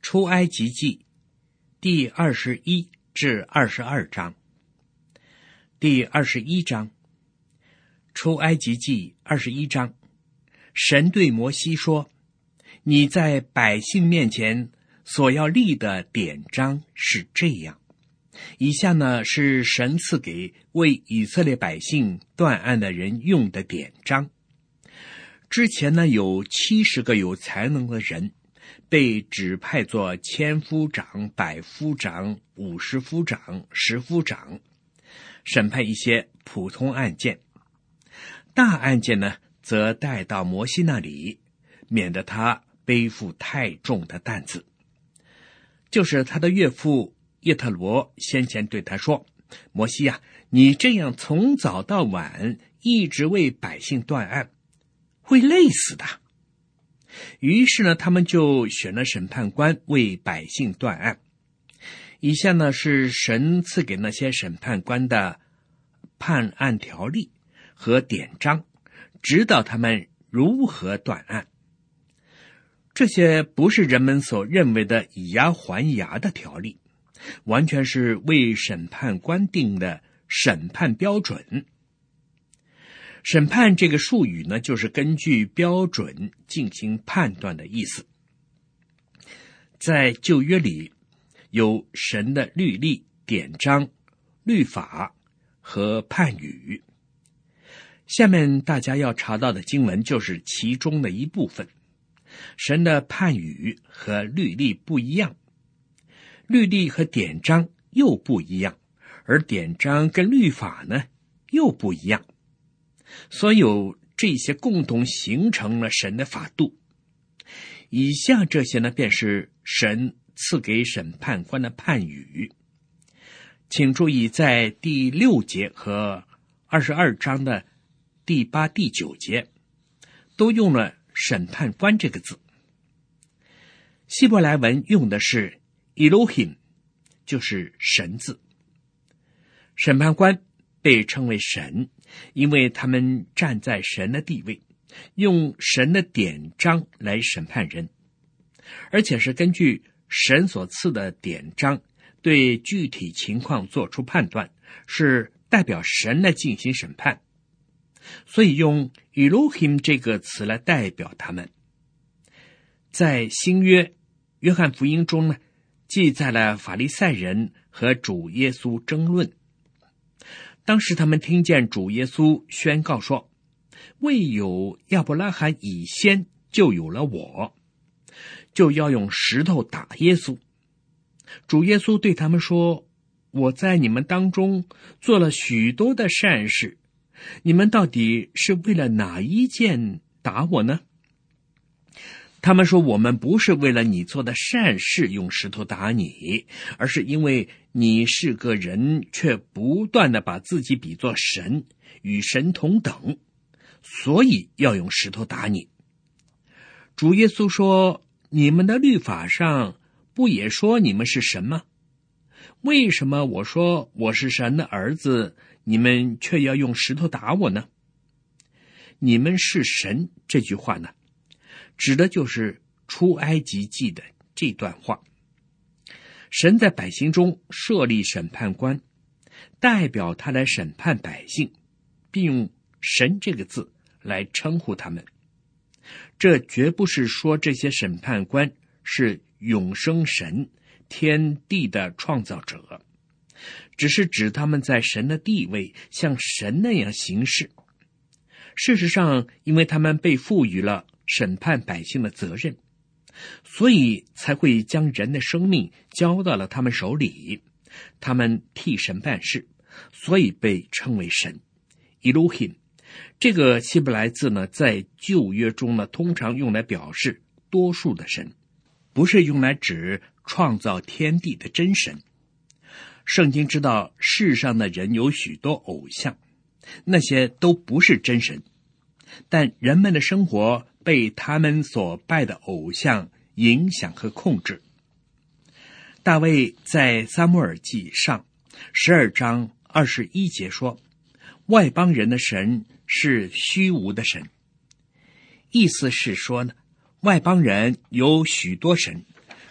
出埃及记第21至22章。第21章，出埃及记21章，神对摩西说：你在百姓面前所要立的典章是这样。以下呢是神赐给为以色列百姓断案的人用的典章。之前呢有70个有才能的人被指派做千夫长、百夫长、50夫长、10夫长，审判一些普通案件。大案件呢则带到摩西那里，免得他背负太重的担子。就是他的岳父叶特罗先前对他说：摩西啊，你这样从早到晚一直为百姓断案，会累死的。于是呢，他们就选了审判官为百姓断案。以下呢是神赐给那些审判官的判案条例和典章，指导他们如何断案。这些不是人们所认为的以牙还牙的条例，完全是为审判官定的审判标准。审判这个术语呢，就是根据标准进行判断的意思。在旧约里有神的律例、典章、律法和判语。下面大家要查到的经文就是其中的一部分。神的判语和律例不一样，律例和典章又不一样，而典章跟律法呢又不一样。所有这些共同形成了神的法度。以下这些呢便是神赐给审判官的判语。请注意，在第6节和22章的第8、第9节都用了审判官这个字。希伯来文用的是 Elohim， 就是神字。审判官被称为神，因为他们站在神的地位，用神的典章来审判人，而且是根据神所赐的典章对具体情况做出判断，是代表神来进行审判，所以用 Elohim 这个词来代表他们。在新约约翰福音中呢，记载了法利赛人和主耶稣争论。当时他们听见主耶稣宣告说：未有亚伯拉罕以先，就有了我，就要用石头打耶稣。主耶稣对他们说：我在你们当中做了许多的善事，你们到底是为了哪一件打我呢？他们说：我们不是为了你做的善事用石头打你，而是因为你是个人，却不断地把自己比作神，与神同等，所以要用石头打你。主耶稣说：你们的律法上不也说你们是神吗？为什么我说我是神的儿子，你们却要用石头打我呢？你们是神这句话呢，指的就是出埃及记的这段话。神在百姓中设立审判官，代表他来审判百姓，并用神这个字来称呼他们。这绝不是说这些审判官是永生神，天地的创造者，只是指他们在神的地位像神那样行事。事实上，因为他们被赋予了审判百姓的责任，所以才会将人的生命交到了他们手里，他们替神办事，所以被称为神 Elohim。 这个希伯来字呢，在旧约中呢，通常用来表示多数的神，不是用来指创造天地的真神。圣经知道世上的人有许多偶像，那些都不是真神，但人们的生活被他们所拜的偶像影响和控制。大卫在撒母耳记上12章21节说：外邦人的神是虚无的神。意思是说呢，外邦人有许多神，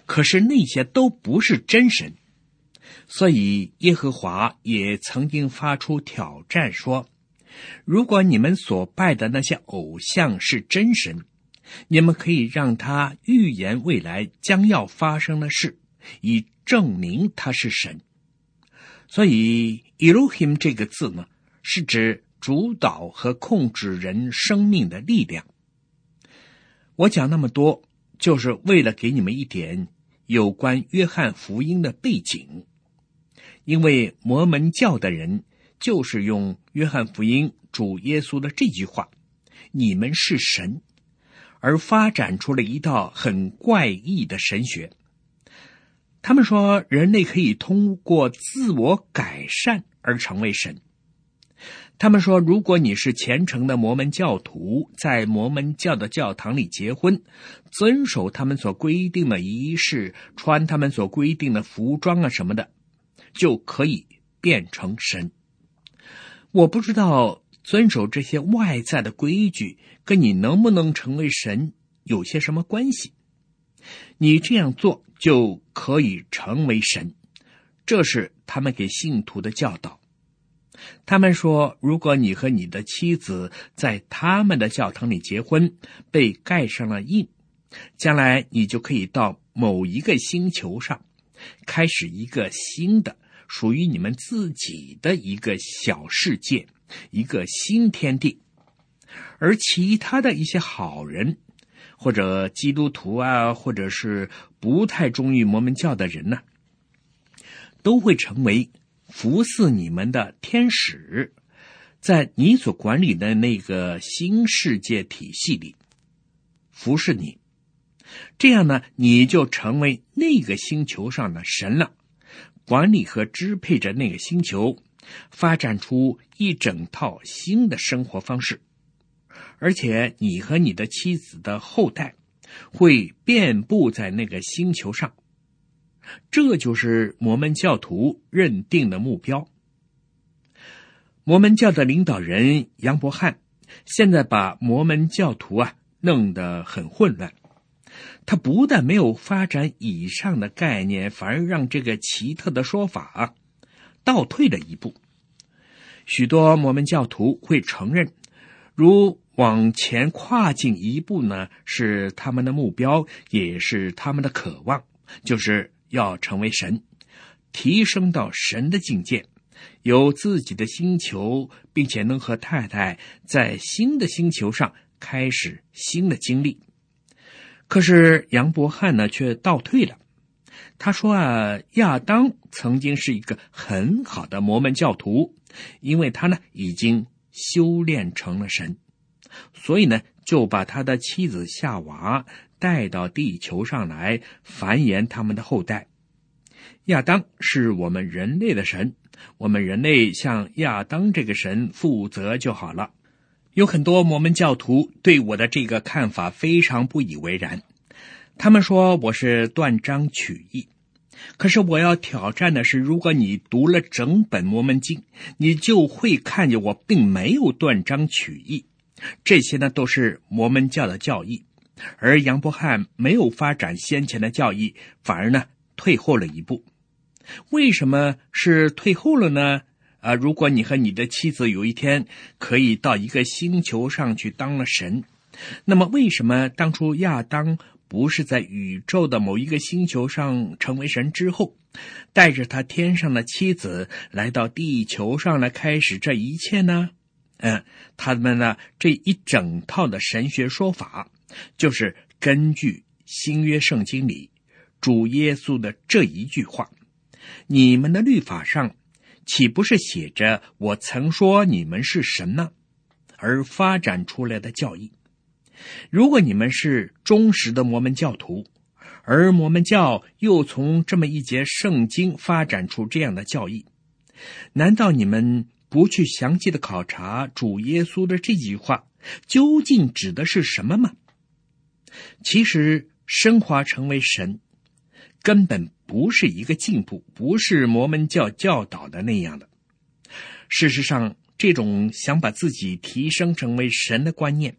可是那些都不是真神。所以耶和华也曾经发出挑战说，如果你们所拜的那些偶像是真神，你们可以让他预言未来将要发生的事，以证明他是神。所以 Elohim 这个字呢，是指主导和控制人生命的力量。我讲那么多，就是为了给你们一点有关约翰福音的背景。因为摩门教的人就是用约翰福音主耶稣的这句话，你们是神，而发展出了一道很怪异的神学。他们说人类可以通过自我改善而成为神。他们说，如果你是虔诚的摩门教徒，在摩门教的教堂里结婚，遵守他们所规定的仪式，穿他们所规定的服装啊什么的，就可以变成神。我不知道遵守这些外在的规矩跟你能不能成为神有些什么关系。你这样做就可以成为神，这是他们给信徒的教导。他们说，如果你和你的妻子在他们的教堂里结婚，被盖上了印，将来你就可以到某一个星球上，开始一个新的属于你们自己的一个小世界，一个新天地。而其他的一些好人，或者基督徒啊，或者是不太忠于摩门教的人呢，都会成为服侍你们的天使，在你所管理的那个新世界体系里服侍你。这样呢，你就成为那个星球上的神了，管理和支配着那个星球，发展出一整套新的生活方式。而且你和你的妻子的后代会遍布在那个星球上。这就是摩门教徒认定的目标。摩门教的领导人杨伯翰现在把摩门教徒弄得很混乱。他不但没有发展以上的概念，反而让这个奇特的说法倒退了一步。许多摩门教徒会承认，如往前跨进一步呢，是他们的目标，也是他们的渴望，就是要成为神，提升到神的境界，有自己的星球，并且能和太太在新的星球上开始新的经历。可是杨伯翰呢，却倒退了。他说亚当曾经是一个很好的摩门教徒，因为他呢已经修炼成了神，所以呢就把他的妻子夏娃带到地球上来繁衍他们的后代。亚当是我们人类的神，我们人类向亚当这个神负责就好了。有很多摩门教徒对我的这个看法非常不以为然，他们说我是断章取义。可是我要挑战的是，如果你读了整本摩门经，你就会看见我并没有断章取义。这些呢都是摩门教的教义，而杨伯翰没有发展先前的教义，反而呢退后了一步。为什么是退后了呢？如果你和你的妻子有一天可以到一个星球上去当了神，那么为什么当初亚当不是在宇宙的某一个星球上成为神之后，带着他天上的妻子来到地球上来开始这一切呢？他们呢这一整套的神学说法，就是根据新约圣经里主耶稣的这一句话，你们的律法上岂不是写着我曾说你们是神呢？而发展出来的教义。如果你们是忠实的摩门教徒，而摩门教又从这么一节圣经发展出这样的教义，难道你们不去详细的考察主耶稣的这句话究竟指的是什么吗？其实升华成为神根本不是一个进步，不是摩门教教导的那样的。事实上，这种想把自己提升成为神的观念，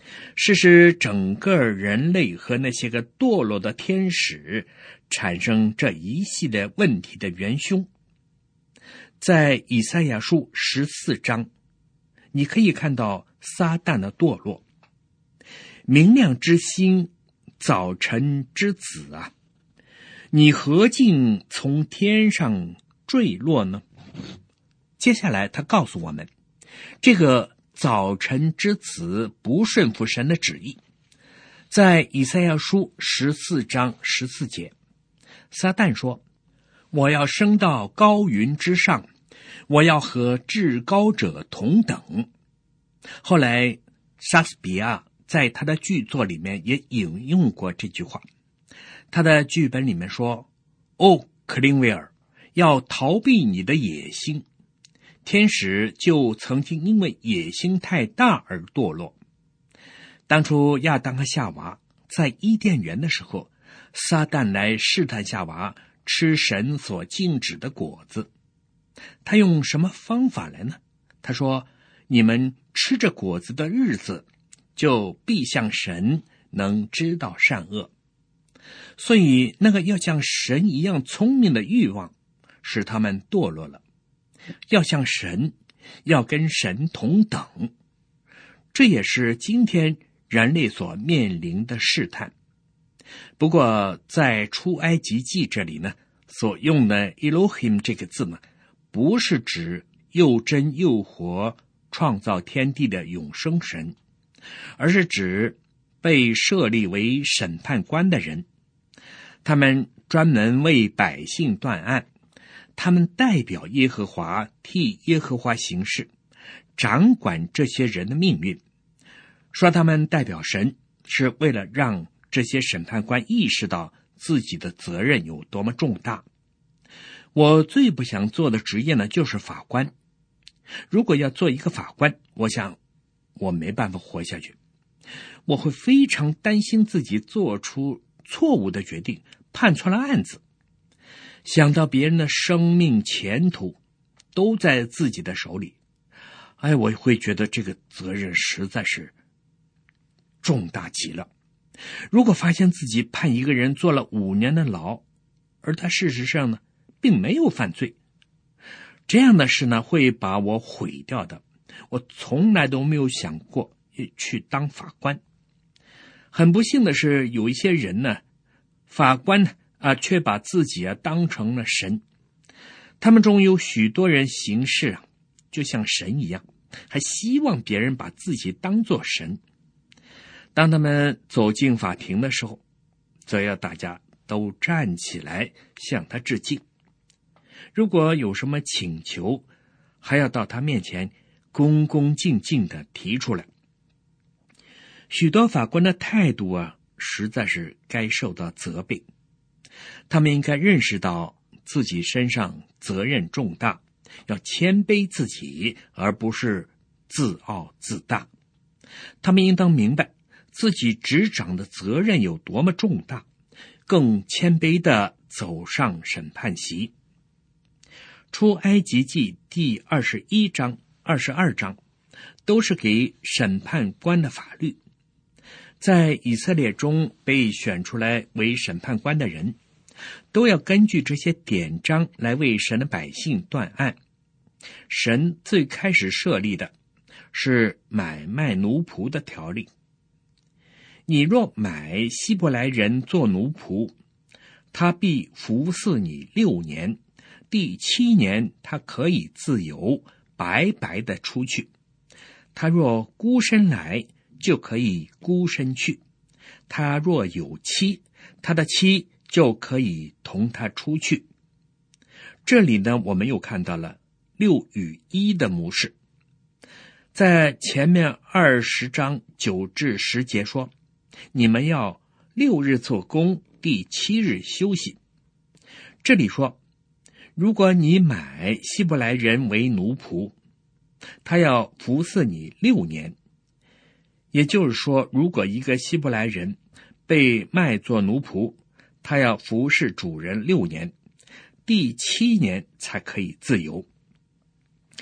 是使整个人类和那些个堕落的天使产生这一系列问题的元凶。在以赛亚书14章，你可以看到撒旦的堕落。明亮之星，早晨之子啊，你何竟从天上坠落呢？接下来他告诉我们，这个早晨之子不顺服神的旨意。在以赛亚书14章14节，撒旦说，我要升到高云之上，我要和至高者同等。后来莎士比亚在他的剧作里面也引用过这句话。他的剧本里面说，克林威尔，要逃避你的野心。天使就曾经因为野心太大而堕落。当初亚当和夏娃在伊甸园的时候，撒旦来试探夏娃吃神所禁止的果子。他用什么方法来呢？他说，你们吃着果子的日子，就必像神，能知道善恶。所以那个要像神一样聪明的欲望使他们堕落了。要像神，要跟神同等，这也是今天人类所面临的试探。不过在出埃及记这里呢，所用的 Elohim 这个字呢，不是指又真又活创造天地的永生神，而是指被设立为审判官的人。他们专门为百姓断案，他们代表耶和华，替耶和华行事，掌管这些人的命运。说他们代表神，是为了让这些审判官意识到自己的责任有多么重大。我最不想做的职业呢，就是法官。如果要做一个法官，我想我没办法活下去。我会非常担心自己做出错误的决定，判错了案子。想到别人的生命前途都在自己的手里，我会觉得这个责任实在是重大极了。如果发现自己判一个人坐了5年的牢，而他事实上呢并没有犯罪，这样的事呢会把我毁掉的。我从来都没有想过去当法官。很不幸的是，有一些人呢，法官却把自己当成了神。他们中有许多人行事就像神一样，还希望别人把自己当作神。当他们走进法庭的时候，则要大家都站起来向他致敬。如果有什么请求，还要到他面前恭恭敬敬地提出来。许多法官的态度实在是该受到责备。他们应该认识到自己身上责任重大，要谦卑自己，而不是自傲自大。他们应当明白自己执掌的责任有多么重大，更谦卑地走上审判席。出埃及记第21章、22章都是给审判官的法律。在以色列中被选出来为审判官的人，都要根据这些典章来为神的百姓断案。神最开始设立的是买卖奴仆的条例。你若买希伯来人做奴仆，他必服侍你6年，第7年他可以自由白白的出去。他若孤身来，就可以孤身去。他若有妻，他的妻就可以同他出去。这里呢，我们又看到了6与1的模式。在前面20章9至10节说，你们要6日做工，第7日休息。这里说，如果你买希伯来人为奴仆，他要服侍你6年。也就是说，如果一个希伯来人被卖作奴仆，他要服侍主人6年，第7年才可以自由。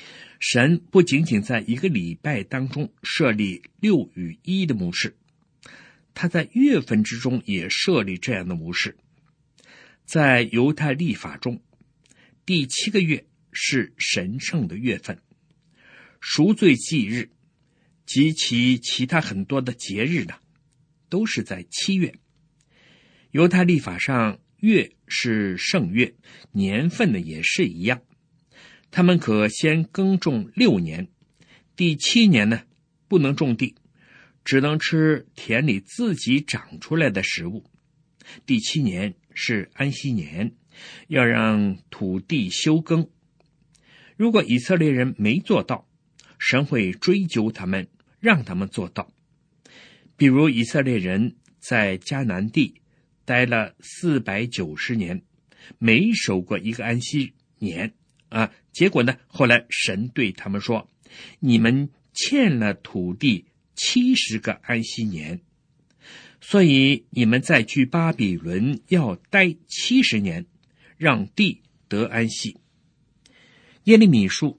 神不仅仅在一个礼拜当中设立6与1的模式，他在月份之中也设立这样的模式。在犹太历法中，第7个月是神圣的月份，赎罪祭日及其他很多的节日呢，都是在7月。犹太历法上，月是圣月，年份呢也是一样。他们可先耕种6年，第7年呢不能种地，只能吃田里自己长出来的食物。第7年是安息年，要让土地休耕。如果以色列人没做到，神会追究他们，让他们做到。比如以色列人在迦南地待了490年，没守过一个安息年结果呢，后来神对他们说，你们欠了土地70个安息年，所以你们再去巴比伦要待70年，让地得安息。耶利米书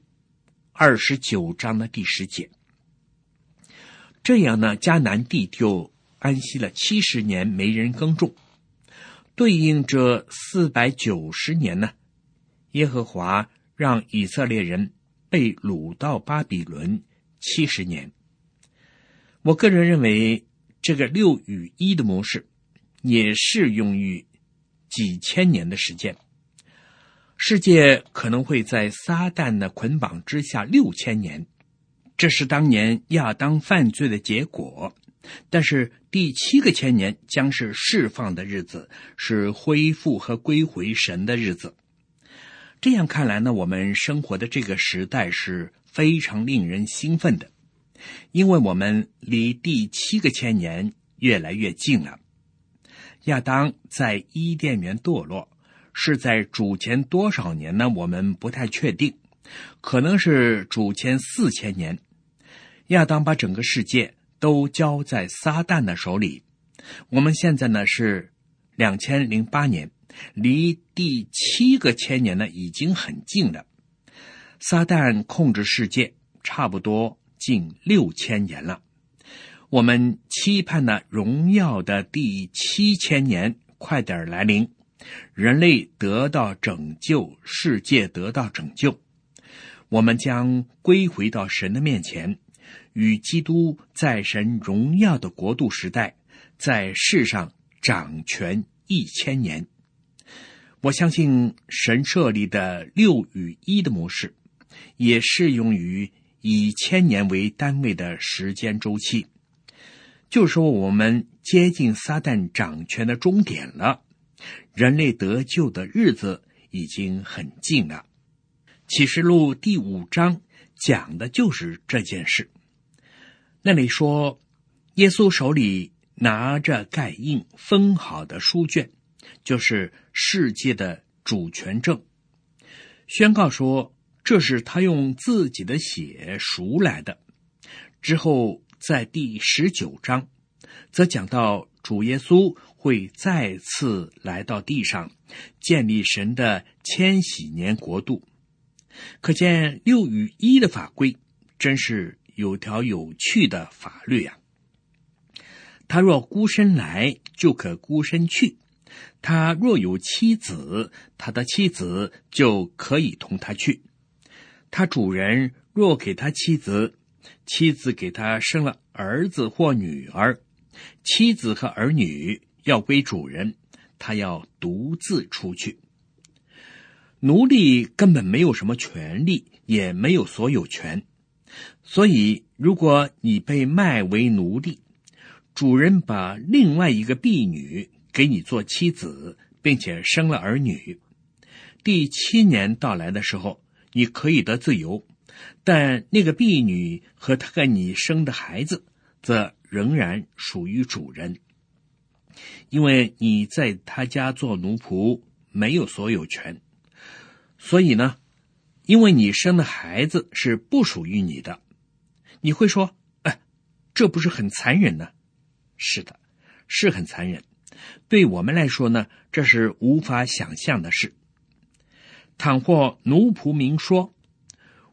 29章的第10节。这样呢，迦南地就安息了70年，没人耕种。对应这490年呢，耶和华让以色列人被掳到巴比伦70年。我个人认为，这个6与1的模式也适用于几千年的时间。世界可能会在撒旦的捆绑之下6000年，这是当年亚当犯罪的结果。但是第7个千年将是释放的日子，是恢复和归回神的日子。这样看来呢，我们生活的这个时代是非常令人兴奋的，因为我们离第7个千年越来越近了。亚当在伊甸园堕落，是在主前多少年呢？我们不太确定，可能是主前4000年。亚当把整个世界都交在撒旦的手里。我们现在呢是2008年，离第7个千年呢已经很近了。撒旦控制世界差不多近6000年了。我们期盼呢荣耀的第7000年快点来临，人类得到拯救，世界得到拯救，我们将归回到神的面前，与基督在神荣耀的国度时代，在世上掌权1000年。我相信神设立的6与1的模式，也适用于以1000年为单位的时间周期。就是说，我们接近撒旦掌权的终点了，人类得救的日子已经很近了。启示录第5章讲的就是这件事。那里说，耶稣手里拿着盖印封好的书卷，就是世界的主权证，宣告说这是他用自己的血赎来的。之后在第19章则讲到主耶稣会再次来到地上，建立神的千禧年国度。可见6与1的法规真是有条有趣的法律啊。他若孤身来，就可孤身去；他若有妻子，他的妻子就可以同他去。他主人若给他妻子，妻子给他生了儿子或女儿，妻子和儿女要归主人，他要独自出去。奴隶根本没有什么权利，也没有所有权。所以如果你被卖为奴隶，主人把另外一个婢女给你做妻子，并且生了儿女，第7年到来的时候，你可以得自由，但那个婢女和她给你生的孩子则仍然属于主人，因为你在他家做奴仆没有所有权。所以呢，因为你生的孩子是不属于你的。你会说，这不是很残忍呢？是的，是很残忍。对我们来说呢，这是无法想象的事。倘或奴仆明说，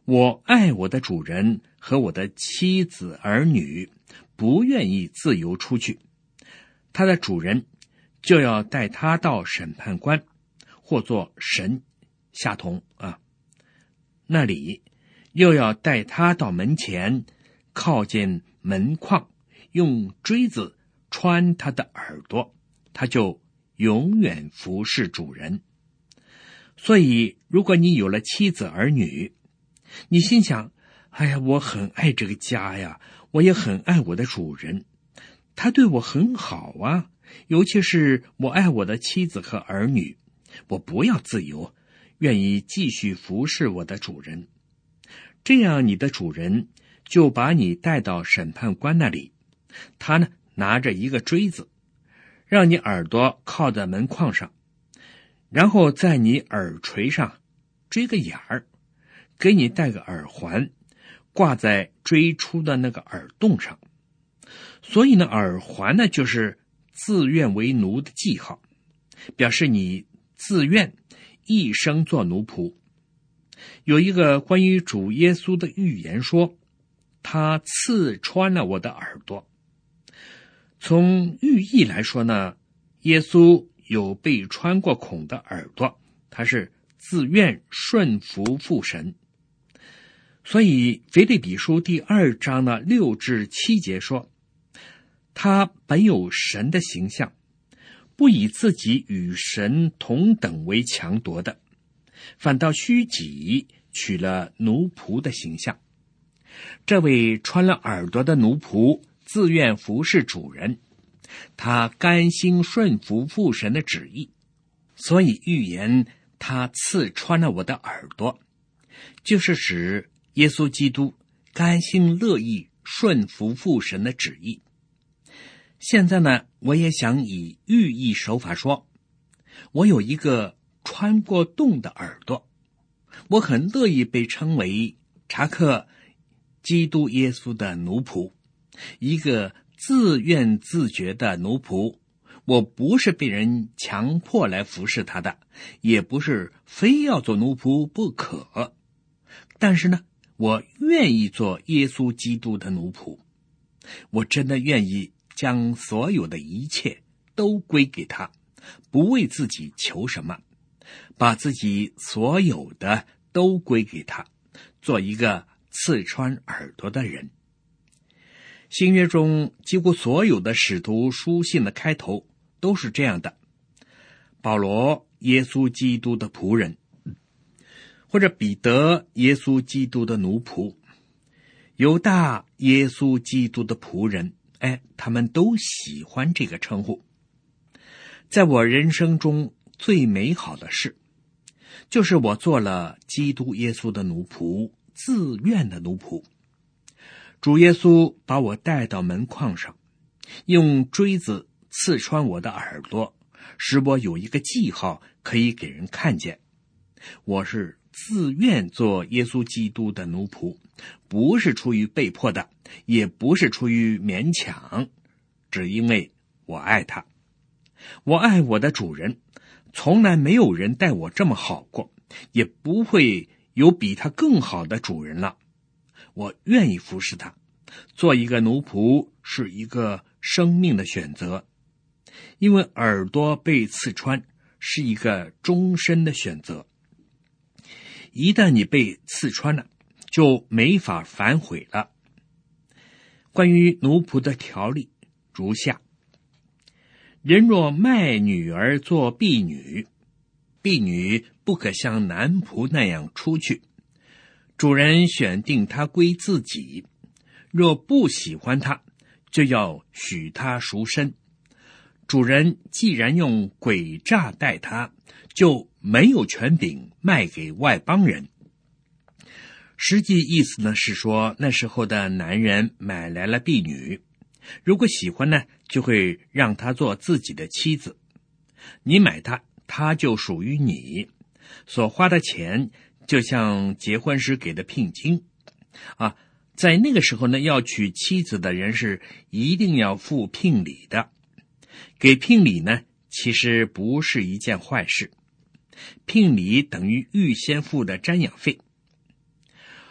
我爱我的主人和我的妻子儿女，不愿意自由出去，他的主人就要带他到审判官或做神下同那里，又要带他到门前，靠近门框，用锥子穿他的耳朵，他就永远服侍主人。所以如果你有了妻子儿女，你心想，哎呀，我很爱这个家呀，我也很爱我的主人，他对我很好啊，尤其是我爱我的妻子和儿女，我不要自由，愿意继续服侍我的主人。这样你的主人就把你带到审判官那里，他呢拿着一个锥子，让你耳朵靠在门框上，然后在你耳垂上锥个眼儿，给你戴个耳环，挂在锥出的那个耳洞上。所以呢，耳环呢就是自愿为奴的记号，表示你自愿一生做奴仆。有一个关于主耶稣的预言说，他刺穿了我的耳朵。从寓意来说呢，耶稣有被穿过孔的耳朵，他是自愿顺服父神。所以腓立比书第2章的6至7节说，他本有神的形象，不以自己与神同等为强夺的，反倒虚己，取了奴仆的形象。这位穿了耳朵的奴仆自愿服侍主人，他甘心顺服父神的旨意，所以预言他刺穿了我的耳朵，就是指耶稣基督甘心乐意顺服父神的旨意。现在呢，我也想以寓意手法说，我有一个穿过洞的耳朵，我很乐意被称为查克基督耶稣的奴仆，一个自愿自觉的奴仆。我不是被人强迫来服侍他的，也不是非要做奴仆不可，但是呢，我愿意做耶稣基督的奴仆，我真的愿意将所有的一切都归给他，不为自己求什么，把自己所有的都归给他，做一个刺穿耳朵的人。新约中几乎所有的使徒书信的开头都是这样的，保罗耶稣基督的仆人，或者彼得耶稣基督的奴仆，犹大耶稣基督的仆人，他们都喜欢这个称呼。在我人生中最美好的事，就是我做了基督耶稣的奴仆，自愿的奴仆。主耶稣把我带到门框上，用锥子刺穿我的耳朵，使我有一个记号可以给人看见。我是自愿做耶稣基督的奴仆，不是出于被迫的，也不是出于勉强，只因为我爱他。我爱我的主人，从来没有人待我这么好过，也不会有比他更好的主人了。我愿意服侍他，做一个奴仆是一个生命的选择，因为耳朵被刺穿是一个终身的选择。一旦你被刺穿了，就没法反悔了。关于奴仆的条例如下：人若卖女儿做婢女，婢女不可像男仆那样出去，主人选定他归自己，若不喜欢他，就要许他赎身。主人既然用诡诈待他，就没有权柄卖给外邦人。实际意思呢是说，那时候的男人买来了婢女，如果喜欢呢，就会让她做自己的妻子。你买她，她就属于你，所花的钱就像结婚时给的聘金在那个时候呢，要娶妻子的人是一定要付聘礼的。给聘礼呢，其实不是一件坏事，聘礼等于预先付的瞻仰费。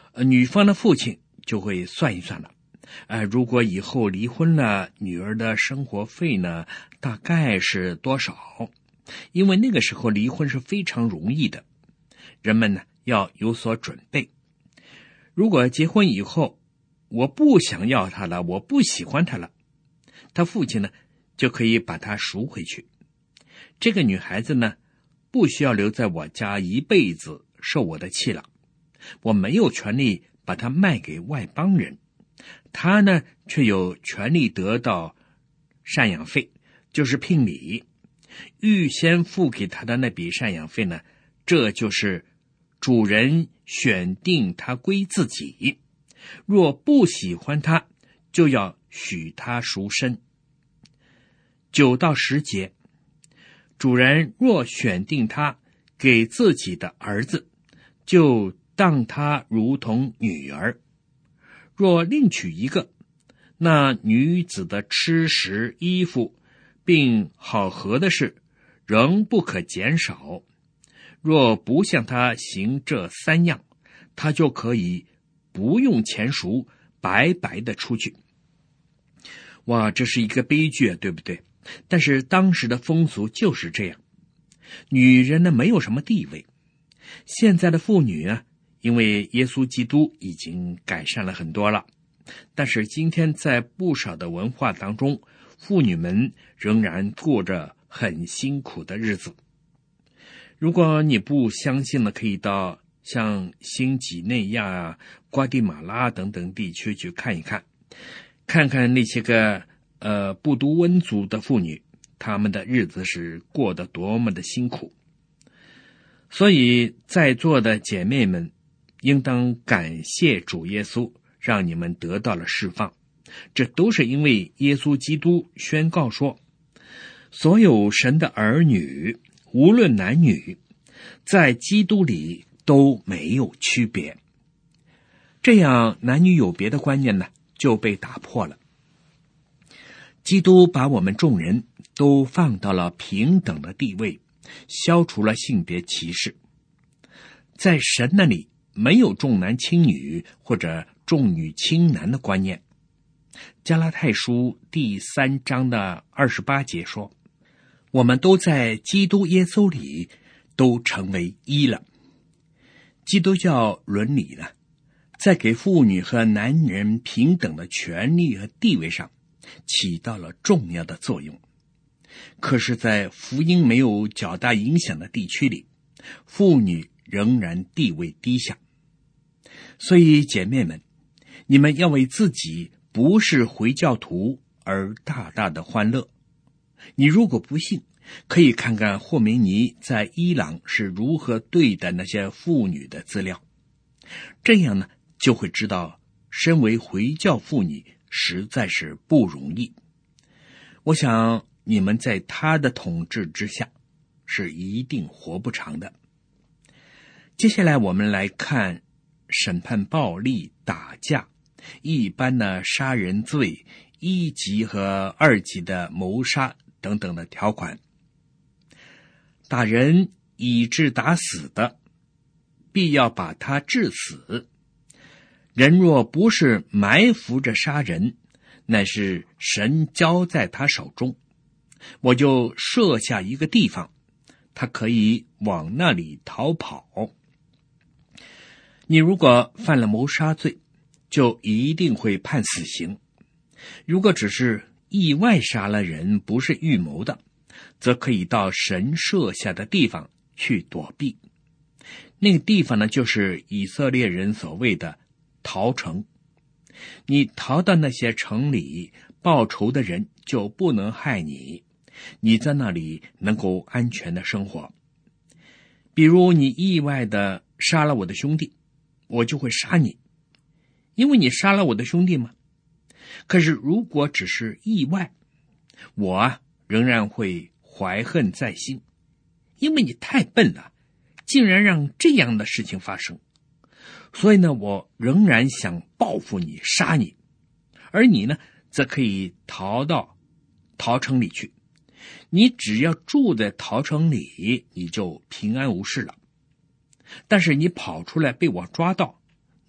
女方的父亲就会算一算了。如果以后离婚了，女儿的生活费呢，大概是多少？因为那个时候离婚是非常容易的，人们呢要有所准备。如果结婚以后，我不想要她了，我不喜欢她了，她父亲呢就可以把她赎回去。这个女孩子呢，不需要留在我家一辈子受我的气了，我没有权利把她卖给外邦人。他呢，却有权利得到赡养费，就是聘礼。预先付给他的那笔赡养费呢，这就是主人选定他归自己。若不喜欢他，就要许他赎身。9到10节，主人若选定他给自己的儿子，就当他如同女儿。若另娶一个，那女子的吃食、衣服，并好合的事，仍不可减少。若不向他行这3样，他就可以不用钱赎，白白的出去。哇，这是一个悲剧，对不对？但是当时的风俗就是这样，女人呢没有什么地位。现在的妇女啊，因为耶稣基督已经改善了很多了，但是今天在不少的文化当中，妇女们仍然过着很辛苦的日子。如果你不相信了，可以到像新几内亚、瓜地马拉等等地区去看一看，看看那些个布都温族的妇女，她们的日子是过得多么的辛苦。所以在座的姐妹们应当感谢主耶稣，让你们得到了释放。这都是因为耶稣基督宣告说，所有神的儿女，无论男女，在基督里都没有区别。这样男女有别的观念呢，就被打破了。基督把我们众人都放到了平等的地位，消除了性别歧视。在神那里没有重男轻女或者重女轻男的观念。加拉太书第3章的28节说，我们都在基督耶稣里都成为一了。基督教伦理呢，在给妇女和男人平等的权利和地位上起到了重要的作用。可是在福音没有较大影响的地区里，妇女仍然地位低下。所以姐妹们，你们要为自己不是回教徒而大大的欢乐。你如果不信，可以看看霍梅尼在伊朗是如何对待那些妇女的资料，这样呢，就会知道身为回教妇女实在是不容易。我想你们在他的统治之下是一定活不长的。接下来我们来看审判暴力、打架、一般的杀人罪、1级和2级的谋杀等等的条款。打人以致打死的，必要把他致死。人若不是埋伏着杀人，乃是神交在他手中，我就设下一个地方，他可以往那里逃跑。你如果犯了谋杀罪，就一定会判死刑。如果只是意外杀了人，不是预谋的，则可以到神设下的地方去躲避。那个地方呢，就是以色列人所谓的逃城。你逃到那些城里，报仇的人就不能害你，你在那里能够安全的生活。比如你意外的杀了我的兄弟，我就会杀你，因为你杀了我的兄弟嘛。可是如果只是意外，我仍然会怀恨在心，因为你太笨了，竟然让这样的事情发生。所以呢，我仍然想报复你，杀你，而你呢，则可以逃到逃城里去。你只要住在逃城里，你就平安无事了。但是你跑出来被我抓到，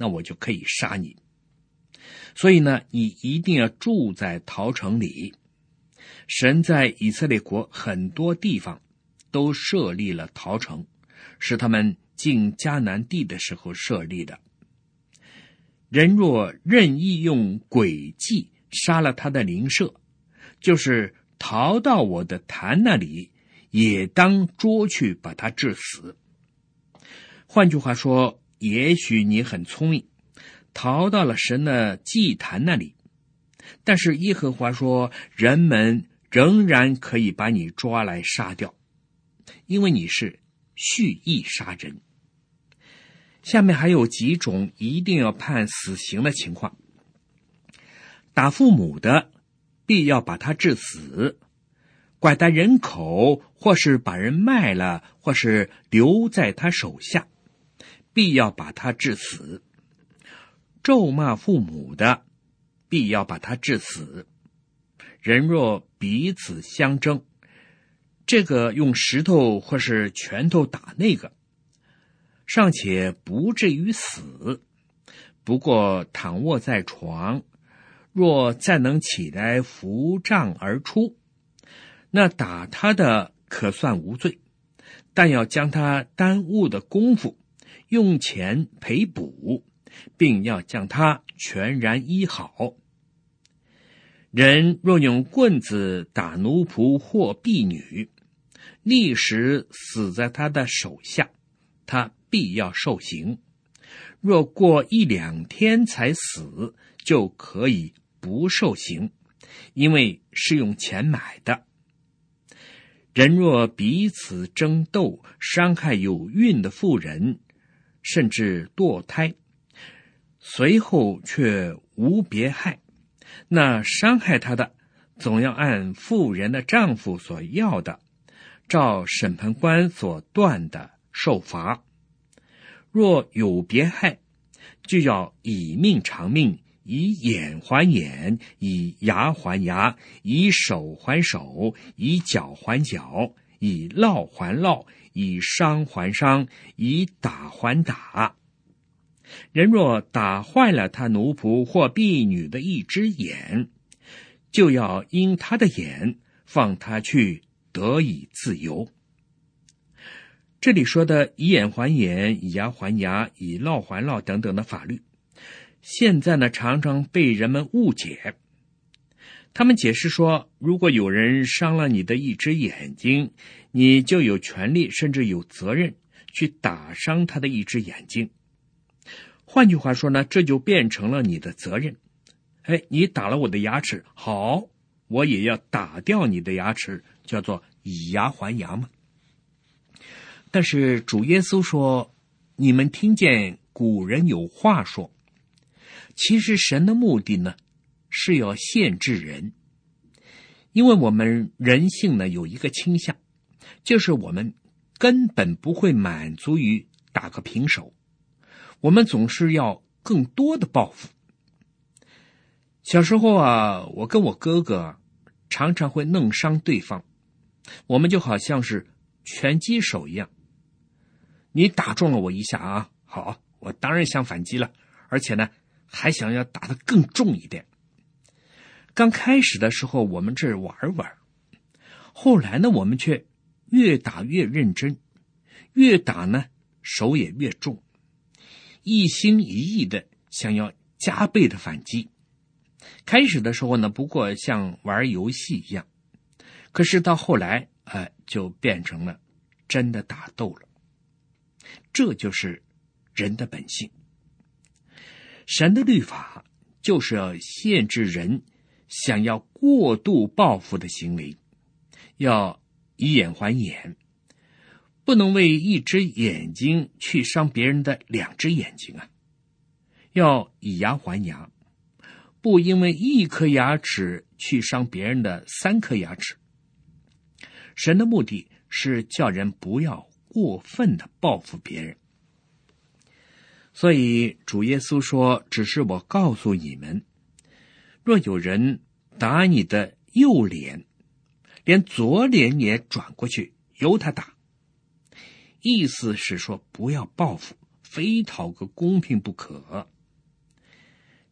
那我就可以杀你。所以呢，你一定要住在逃城里。神在以色列国很多地方都设立了逃城，是他们进迦南地的时候设立的。人若任意用诡计杀了他的邻舍，就是逃到我的坛那里，也当捉去把他治死。换句话说，也许你很聪明，逃到了神的祭坛那里，但是耶和华说，人们仍然可以把你抓来杀掉，因为你是蓄意杀人。下面还有几种一定要判死刑的情况：打父母的，必要把他治死；拐带人口，或是把人卖了，或是留在他手下，必要把他治死；咒骂父母的，必要把他治死。人若彼此相争，这个用石头或是拳头打那个，尚且不至于死，不过躺卧在床，若再能起来扶杖而出，那打他的可算无罪，但要将他耽误的功夫用钱赔补，并要将他全然医好。人若用棍子打奴仆或婢女，立时死在他的手下，他必要受刑。若过1-2天才死，就可以不受刑，因为是用钱买的。人若彼此争斗，伤害有孕的妇人，甚至堕胎，随后却无别害，那伤害他的总要按妇人的丈夫所要的，照审判官所断的受罚。若有别害，就要以命偿命，以眼还眼，以牙还牙，以手还手，以脚还脚，以烙还烙，以伤还伤，以打还打。人若打坏了他奴仆或婢女的一只眼，就要因他的眼放他去，得以自由。这里说的以眼还眼，以牙还牙，以烙还烙等等的法律，现在呢常常被人们误解。他们解释说，如果有人伤了你的一只眼睛，你就有权利甚至有责任去打伤他的一只眼睛。换句话说呢，这就变成了你的责任。你打了我的牙齿，好，我也要打掉你的牙齿，叫做以牙还牙嘛。但是主耶稣说，你们听见古人有话说，其实神的目的呢，是要限制人。因为我们人性呢有一个倾向，就是我们根本不会满足于打个平手，我们总是要更多的报复。小时候啊，我跟我哥哥常常会弄伤对方，我们就好像是拳击手一样，你打中了我一下啊，好，我当然想反击了，而且呢还想要打得更重一点。刚开始的时候我们这玩玩，后来呢我们却越打越认真，越打呢手也越重，一心一意的想要加倍的反击。开始的时候呢，不过像玩游戏一样，可是到后来就变成了真的打斗了。这就是人的本性。神的律法就是要限制人想要过度报复的行为，要以眼还眼，不能为一只眼睛去伤别人的2只眼睛啊，要以牙还牙，不因为1颗牙齿去伤别人的3颗牙齿。神的目的是叫人不要过分的报复别人。所以主耶稣说，只是我告诉你们，若有人打你的右脸，连左脸也转过去由他打。意思是说，不要报复，非讨个公平不可。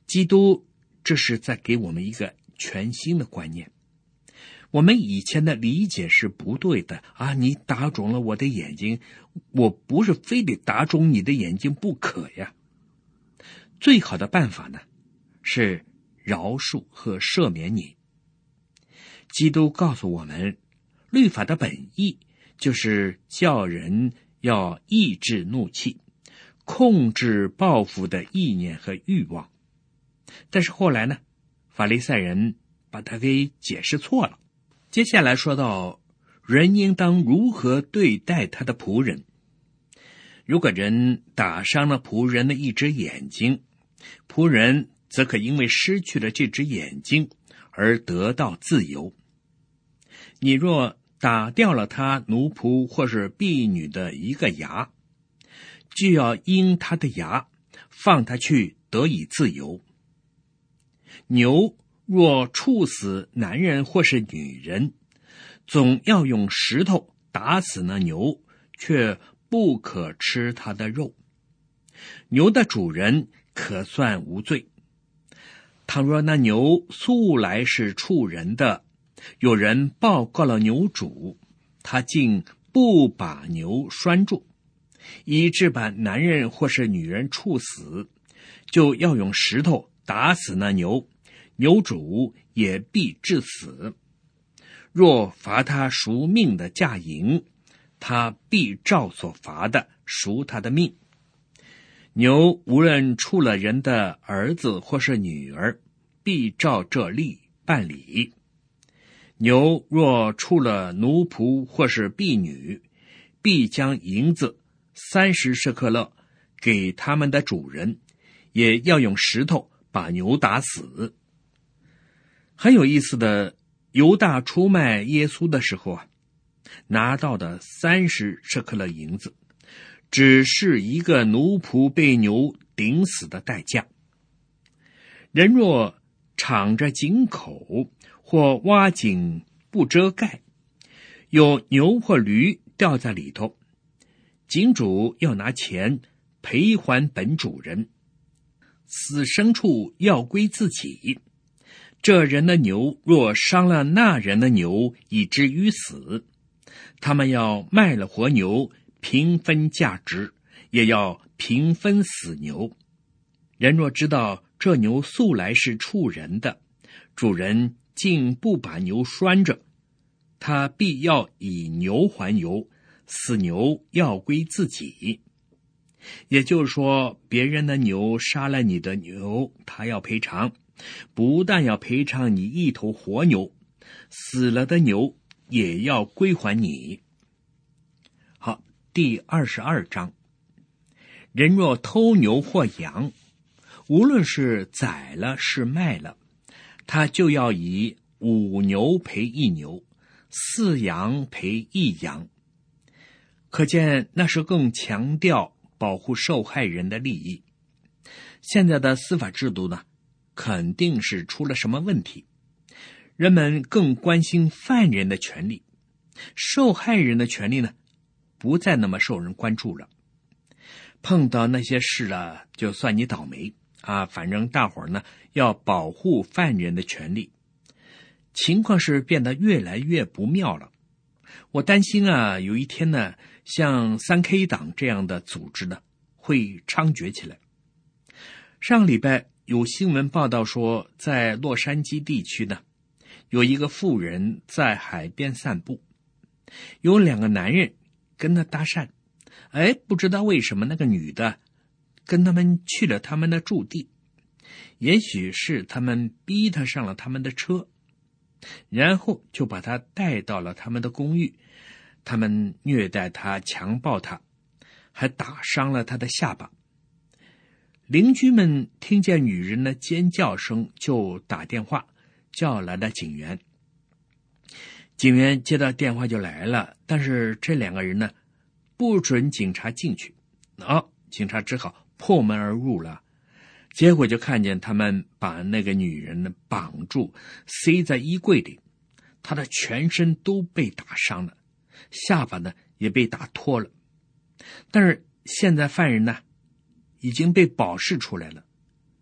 基督这是在给我们一个全新的观念。我们以前的理解是不对的啊！你打肿了我的眼睛，我不是非得打肿你的眼睛不可呀。最好的办法呢，是饶恕和赦免你。基督告诉我们，律法的本意就是叫人要抑制怒气，控制报复的意念和欲望。但是后来呢，法利赛人把它给解释错了。接下来说到人应当如何对待他的仆人。如果人打伤了仆人的一只眼睛，仆人则可因为失去了这只眼睛而得到自由。你若打掉了他奴仆或是婢女的一个牙，就要因他的牙放他去得以自由。牛若处死男人或是女人，总要用石头打死那牛，却不可吃它的肉。牛的主人可算无罪。倘若那牛素来是处人的，有人报告了牛主，他竟不把牛拴住，以致把男人或是女人处死，就要用石头打死那牛，牛主也必致死。若罚他赎命的价银，他必照所罚的赎他的命。牛无论处了人的儿子或是女儿，必照这例办理。牛若处了奴仆或是婢女，必将银子30舍客勒给他们的主人，也要用石头把牛打死。很有意思的，犹大出卖耶稣的时候拿到的30舍客勒银子，只是一个奴仆被牛顶死的代价。人若敞着井口或挖井不遮盖，有牛或驴掉在里头，井主要拿钱赔还本主人，死牲畜要归自己。这人的牛若伤了那人的牛以至于死，他们要卖了活牛平分价值，也要平分死牛。人若知道这牛素来是处人的，主人竟不把牛拴着，他必要以牛还牛，死牛要归自己。也就是说，别人的牛杀了你的牛，他要赔偿，不但要赔偿你一头活牛，死了的牛也要归还你。好，第22章，人若偷牛或羊，无论是宰了是卖了，他就要以5牛赔1牛，4羊赔1羊。可见那是更强调保护受害人的利益。现在的司法制度呢，肯定是出了什么问题，人们更关心犯人的权利，受害人的权利呢，不再那么受人关注了。碰到那些事了，就算你倒霉啊！反正大伙儿呢要保护犯人的权利，情况是变得越来越不妙了。我担心啊，有一天呢，像3K 党这样的组织呢，会猖獗起来。上礼拜有新闻报道说，在洛杉矶地区呢，有一个妇人在海边散步，有2个男人跟他搭讪，不知道为什么那个女的跟他们去了他们的驻地，也许是他们逼他上了他们的车，然后就把他带到了他们的公寓，他们虐待他，强暴他，还打伤了他的下巴。邻居们听见女人的尖叫声，就打电话叫来了警员。警员接到电话就来了，但是这2个人呢，不准警察进去。警察只好破门而入了。结果就看见他们把那个女人呢绑住，塞在衣柜里，她的全身都被打伤了，下巴呢也被打脱了。但是现在犯人呢已经被保释出来了，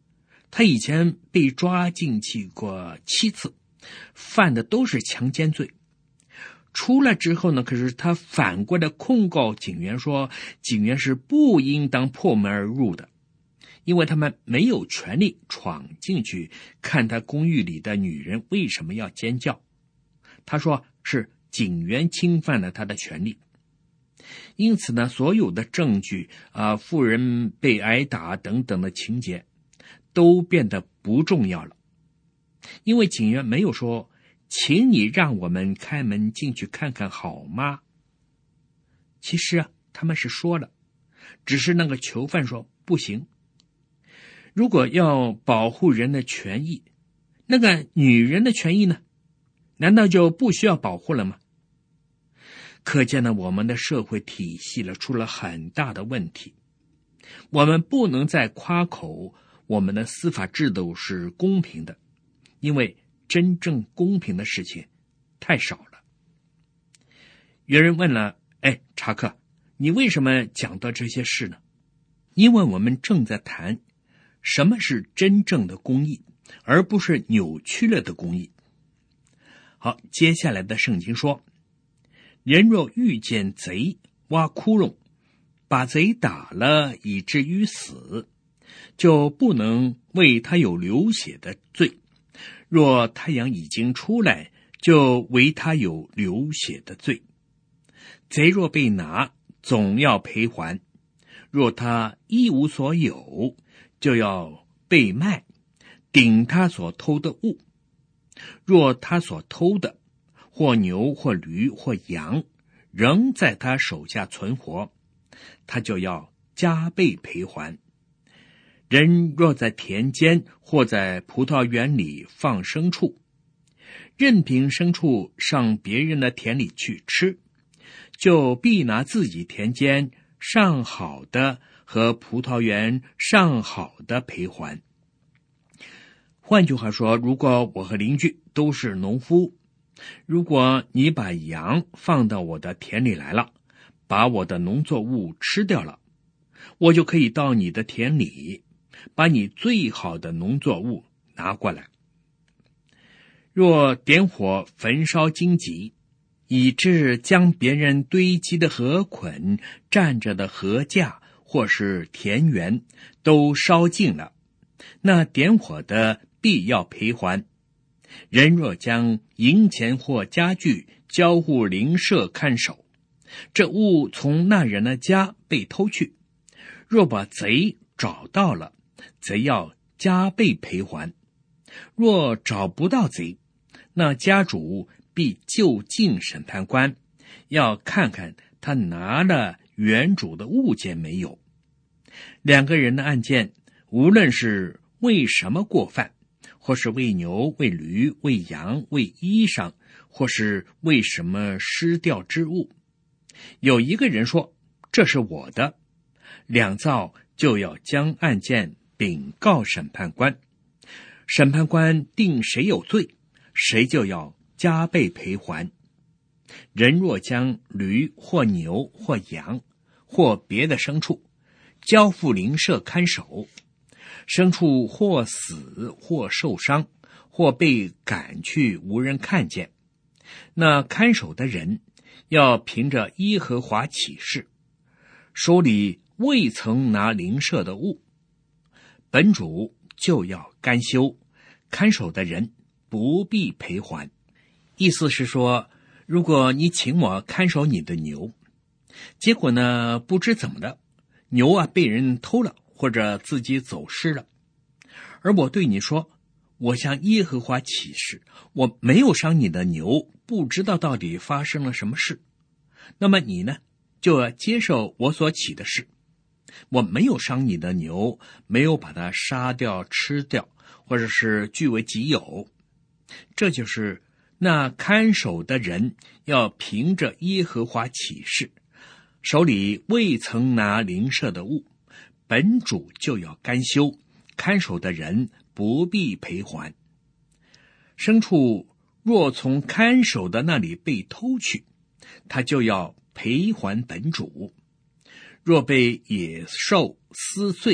他以前被抓进去过7次，犯的都是强奸罪。出来之后呢，可是他反过来控告警员说，警员是不应当破门而入的，因为他们没有权利闯进去看他公寓里的女人为什么要尖叫。他说是警员侵犯了他的权利。因此呢，所有的证据妇人被挨打等等的情节都变得不重要了，因为警员没有说，请你让我们开门进去看看好吗？其实他们是说了，只是那个囚犯说不行。如果要保护人的权益，那个女人的权益呢，难道就不需要保护了吗？可见呢，我们的社会体系出了很大的问题。我们不能再夸口我们的司法制度是公平的，因为真正公平的事情太少了。有人问了，查克，你为什么讲到这些事呢？因为我们正在谈什么是真正的公义，而不是扭曲了的公义。好，接下来的圣经说，人若遇见贼挖窟窿，把贼打了以至于死，就不能为他有流血的罪；若太阳已经出来，就为他有流血的罪。贼若被拿，总要赔还；若他一无所有，就要被卖，顶他所偷的物。若他所偷的或牛或驴或羊仍在他手下存活，他就要加倍赔还。人若在田间或在葡萄园里放牲畜，任凭牲畜上别人的田里去吃，就必拿自己田间上好的和葡萄园上好的赔还。换句话说，如果我和邻居都是农夫，如果你把羊放到我的田里来了，把我的农作物吃掉了，我就可以到你的田里，把你最好的农作物拿过来。若点火焚烧荆棘，以致将别人堆积的禾捆、站着的禾架或是田园都烧尽了，那点火的必要赔还。人若将银钱或家具交付邻舍看守，这物从那人的家被偷去，若把贼找到了，贼要加倍赔还；若找不到贼，那家主必就近审判官，要看看他拿了原主的物件没有。两个人的案件，无论是为什么过犯，或是为牛、为驴、为羊、为衣裳，或是为什么失掉之物，有一个人说这是我的，两造就要将案件禀告审判官，审判官定谁有罪，谁就要加倍赔还。人若将驴或牛或羊或别的牲畜交付邻舍看守，牲畜或死或受伤或被赶去无人看见，那看守的人要凭着耶和华起誓，手里未曾拿邻舍的物，本主就要甘休，看守的人不必赔还。意思是说，如果你请我看守你的牛，结果呢不知怎么的，牛被人偷了，或者自己走失了，而我对你说，我向耶和华起誓，我没有伤你的牛，不知道到底发生了什么事，那么你呢就要接受我所起的事。我没有伤你的牛，没有把它杀掉吃掉，或者是据为己有。这就是那看守的人要凭着耶和华起誓，手里未曾拿邻舍的物，本主就要甘休，看守的人不必赔还。牲畜若从看守的那里被偷去，他就要赔还本主；若被野兽撕碎，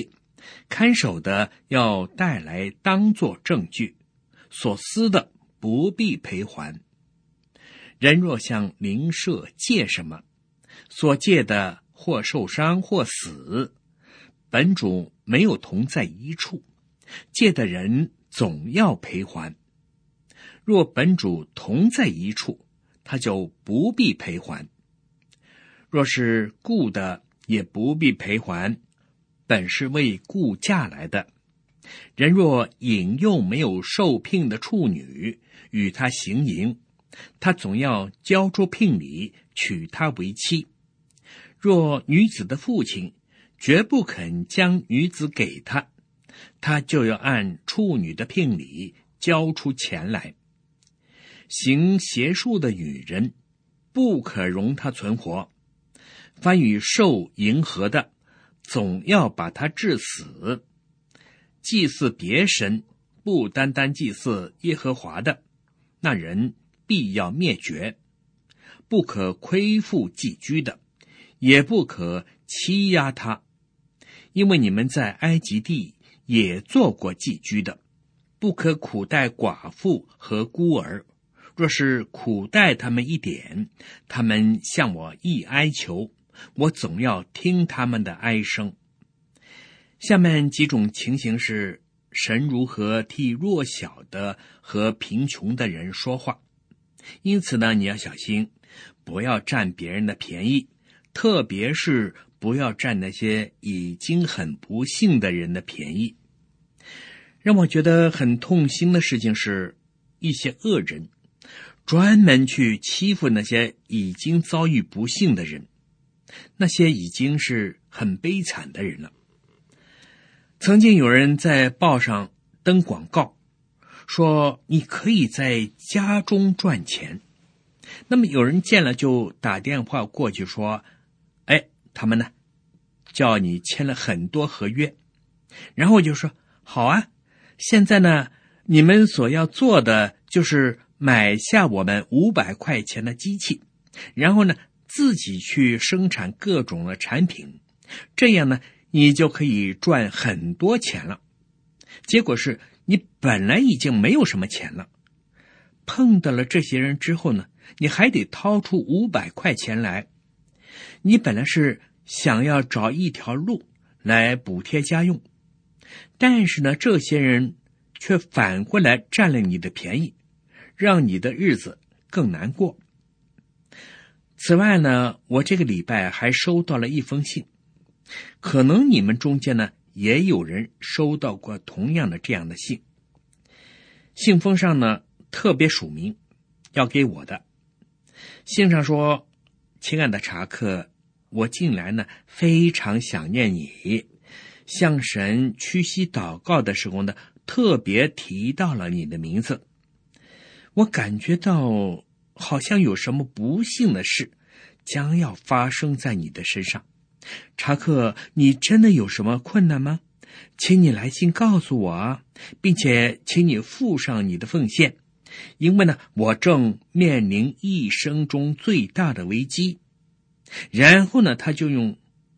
看守的要带来当作证据，所私的不必赔还。人若向邻舍借什么，所借的或受伤或死，本主没有同在一处，借的人总要赔还。若本主同在一处，他就不必赔还。若是雇的，也不必赔还，本是为雇价来的。人若引诱没有受聘的处女与他行淫，他总要交出聘礼，娶她为妻。若女子的父亲绝不肯将女子给他，他就要按处女的聘礼交出钱来。行邪术的女人不可容她存活，凡与兽迎合的，总要把他治死。祭祀别神，不单单祭祀耶和华的，那人必要灭绝。不可亏负寄居的，也不可欺压他，因为你们在埃及地也做过寄居的。不可苦待寡妇和孤儿，若是苦待他们一点，他们向我一哀求，我总要听他们的哀声。下面几种情形是神如何替弱小的和贫穷的人说话。因此呢，你要小心，不要占别人的便宜，特别是不要占那些已经很不幸的人的便宜。让我觉得很痛心的事情是，一些恶人专门去欺负那些已经遭遇不幸的人，那些已经是很悲惨的人了。曾经有人在报上登广告，说你可以在家中赚钱。那么有人见了就打电话过去说，他们呢叫你签了很多合约，然后就说好啊，现在呢你们所要做的就是买下我们500块钱的机器，然后呢自己去生产各种的产品，这样呢你就可以赚很多钱了。结果是你本来已经没有什么钱了，碰到了这些人之后呢，你还得掏出500块钱来。你本来是想要找一条路来补贴家用，但是呢这些人却反过来占了你的便宜，让你的日子更难过。此外呢，我这个礼拜还收到了一封信，可能你们中间呢也有人收到过同样的这样的信。信封上呢特别署名要给我的。信上说，亲爱的查克，我近来呢非常想念你，向神屈膝祷告的时候呢特别提到了你的名字。我感觉到好像有什么不幸的事将要发生在你的身上。查克，你真的有什么困难吗？请你来信告诉我啊，并且请你附上你的奉献，因为呢我正面临一生中最大的危机。然后呢他就用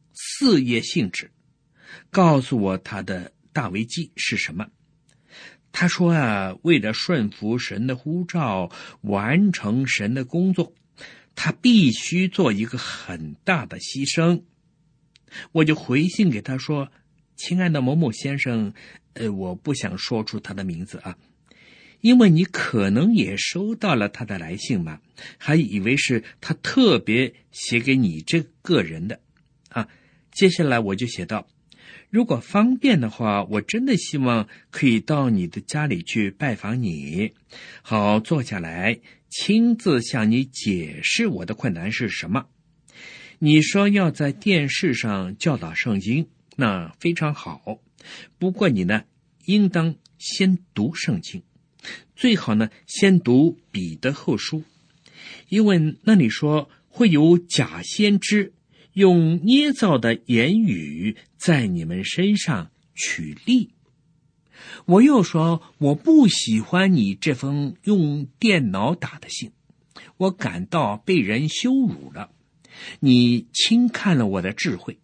4页信纸告诉我他的大危机是什么。他说啊，为了顺服神的呼召，完成神的工作，他必须做一个很大的牺牲。我就回信给他说，亲爱的某某先生，我不想说出他的名字啊，因为你可能也收到了他的来信吧，还以为是他特别写给你这个人的啊。接下来我就写道，如果方便的话，我真的希望可以到你的家里去拜访你，好坐下来亲自向你解释我的困难是什么。你说要在电视上教导圣经，那非常好，不过你呢应当先读圣经，最好呢先读彼得后书，因为那里说会有假先知用捏造的言语在你们身上取利。我又说，我不喜欢你这封用电脑打的信，我感到被人羞辱了。你轻看了我的智慧，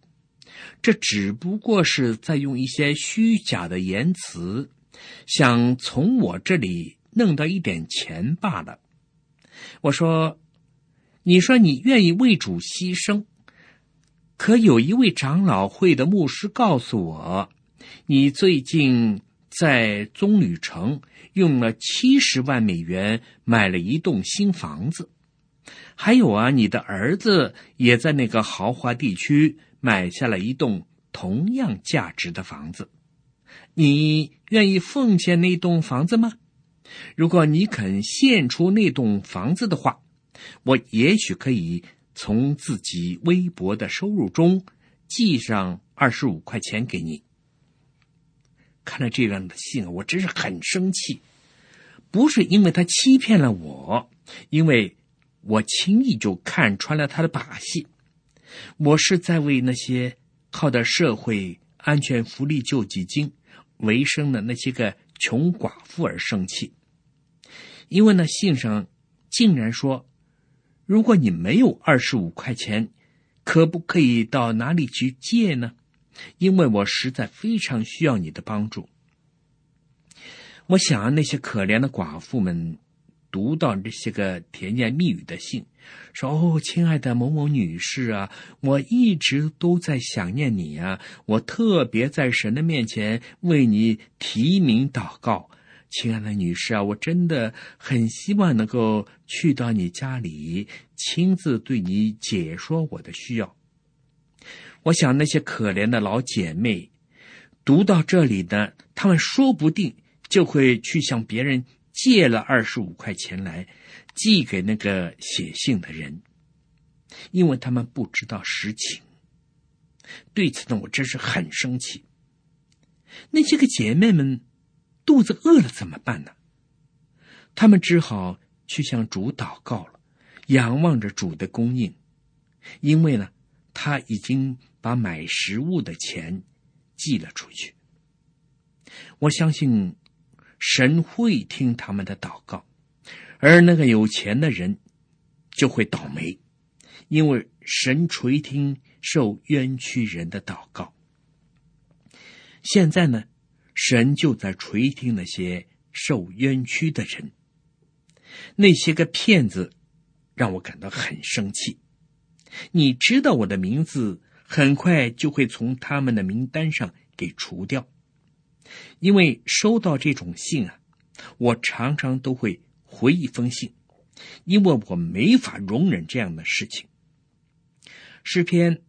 这只不过是在用一些虚假的言辞，想从我这里弄到一点钱罢了。我说，你说你愿意为主牺牲，可有一位长老会的牧师告诉我，你最近在棕榈城用了70万美元买了一栋新房子，还有啊，你的儿子也在那个豪华地区买下了一栋同样价值的房子。你愿意奉献那栋房子吗？如果你肯献出那栋房子的话，我也许可以从自己微薄的收入中寄上25块钱给你。看了这样的信，我真是很生气，不是因为他欺骗了我，因为我轻易就看穿了他的把戏。我是在为那些靠着社会安全福利救济金为生的那些个穷寡妇而生气。因为呢，信上竟然说，如果你没有25块钱，可不可以到哪里去借呢？因为我实在非常需要你的帮助。我想那些可怜的寡妇们读到这些个甜言蜜语的信，说，哦，亲爱的某某女士啊，我一直都在想念你啊，我特别在神的面前为你提名祷告。亲爱的女士啊，我真的很希望能够去到你家里，亲自对你解说我的需要。我想那些可怜的老姐妹读到这里呢，她们说不定就会去向别人借了25块钱来寄给那个写信的人，因为他们不知道实情。对此呢，我真是很生气。那些个姐妹们肚子饿了怎么办呢？他们只好去向主祷告了，仰望着主的供应，因为呢，他已经把买食物的钱寄了出去。我相信神会听他们的祷告，而那个有钱的人就会倒霉，因为神垂听受冤屈人的祷告。现在呢，神就在垂听那些受冤屈的人。那些个骗子让我感到很生气。你知道我的名字很快就会从他们的名单上给除掉，因为收到这种信啊，我常常都会回一封信，因为我没法容忍这样的事情。诗篇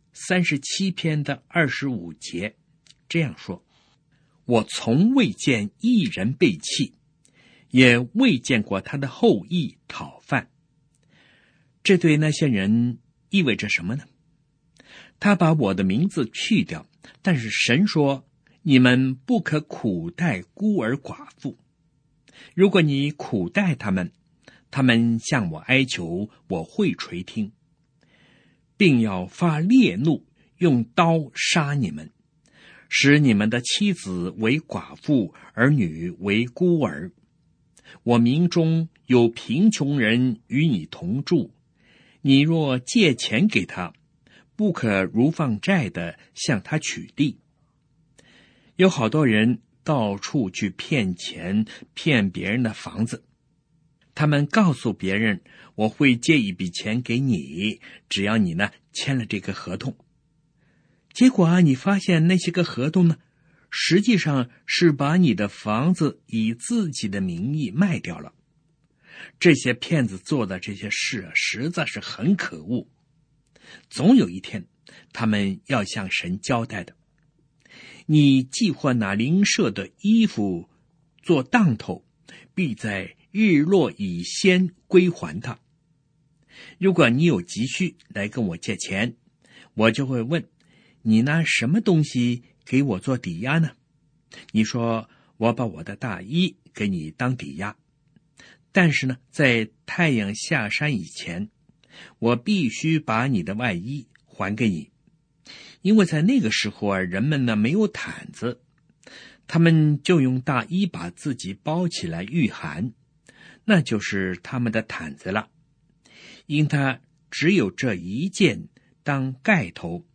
37篇的25节这样说，我从未见一人被弃，也未见过他的后裔讨饭。这对那些人意味着什么呢？他把我的名字去掉，但是神说，你们不可苦待孤儿寡妇。如果你苦待他们，他们向我哀求，我会垂听，并要发烈怒，用刀杀你们，使你们的妻子为寡妇，儿女为孤儿。我民中有贫穷人与你同住，你若借钱给他，不可如放债的向他取地。有好多人到处去骗钱，骗别人的房子。他们告诉别人，我会借一笔钱给你，只要你呢签了这个合同。结果啊，你发现那些个合同呢，实际上是把你的房子以自己的名义卖掉了。这些骗子做的这些事啊，实在是很可恶。总有一天，他们要向神交代的。你既或拿邻舍的衣服做当头，必在日落以先归还他。如果你有急需来跟我借钱，我就会问你拿什么东西给我做抵押呢？你说我把我的大衣给你当抵押，但是呢，在太阳下山以前，我必须把你的外衣还给你。因为在那个时候啊，人们呢没有毯子，他们就用大衣把自己包起来御寒，那就是他们的毯子了。因他只有这一件当盖头，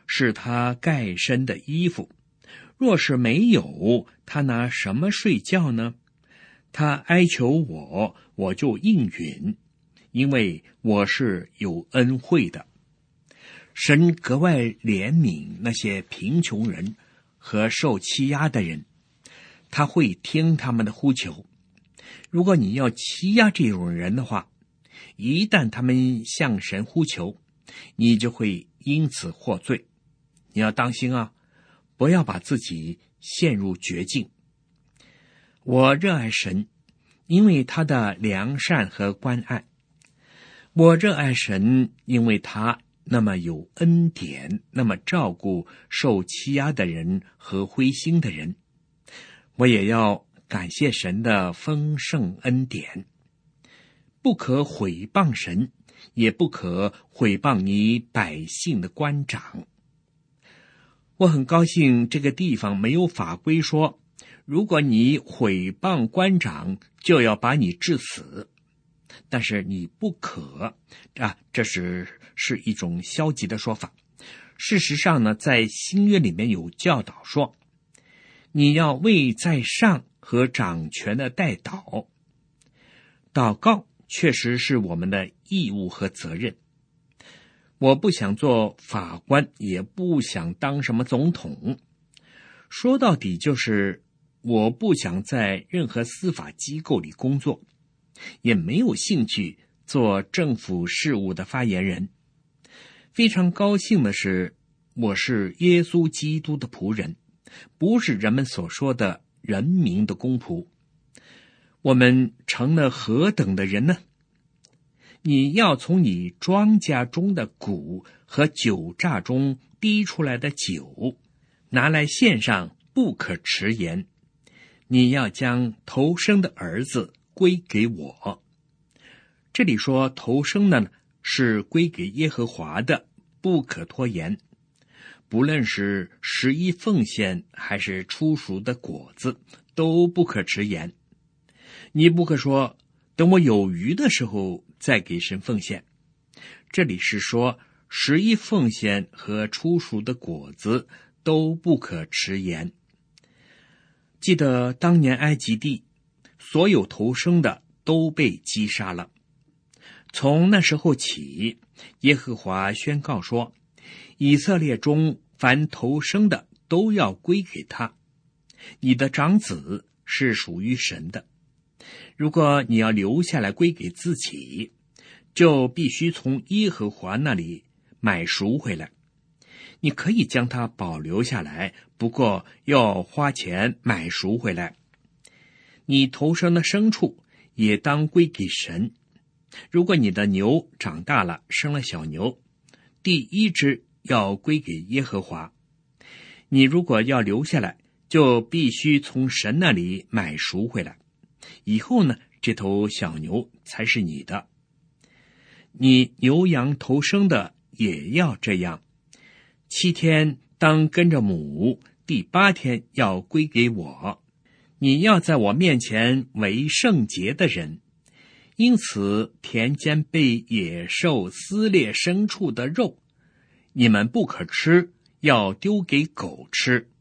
是他盖身的衣服。若是没有，他拿什么睡觉呢？他哀求我，我就应允，因为我是有恩惠的。神格外怜悯那些贫穷人和受欺压的人，他会听他们的呼求。如果你要欺压这种人的话，一旦他们向神呼求，你就会因此获罪。你要当心啊，不要把自己陷入绝境。我热爱神，因为他的良善和关爱。我热爱神，因为他那么有恩典，那么照顾受欺压的人和灰心的人。我也要感谢神的丰盛恩典。不可毁谤神，也不可毁谤你百姓的官长。我很高兴这个地方没有法规说，如果你毁谤官长，就要把你治死。但是你不可这是一种消极的说法。事实上呢，在新约里面有教导说，你要为在上和掌权的代祷。祷告确实是我们的义务和责任。我不想做法官，也不想当什么总统。说到底就是我不想在任何司法机构里工作，也没有兴趣做政府事务的发言人。非常高兴的是，我是耶稣基督的仆人，不是人们所说的人民的公仆。我们成了何等的人呢？你要从你庄稼中的谷和酒榨中滴出来的酒拿来献上，不可迟延。你要将头生的儿子归给我。这里说头生的是归给耶和华的，不可拖延。不论是11奉献还是初熟的果子，都不可迟延。你不可说等我有余的时候再给神奉献。这里是说11奉献和初熟的果子都不可迟延。记得当年埃及地所有头生的都被击杀了。从那时候起，耶和华宣告说，以色列中凡头生的都要归给他。你的长子是属于神的。如果你要留下来归给自己，就必须从耶和华那里买赎回来。你可以将它保留下来，不过要花钱买赎回来。你头生的牲畜也当归给神。如果你的牛长大了，生了小牛，第一只要归给耶和华。你如果要留下来，就必须从神那里买赎回来。以后呢，这头小牛才是你的。你牛羊头生的也要这样。7天当跟着母，第8天要归给我。你要在我面前为圣洁的人。因此田间被野兽撕裂牲畜的肉，你们不可吃，要丢给狗吃。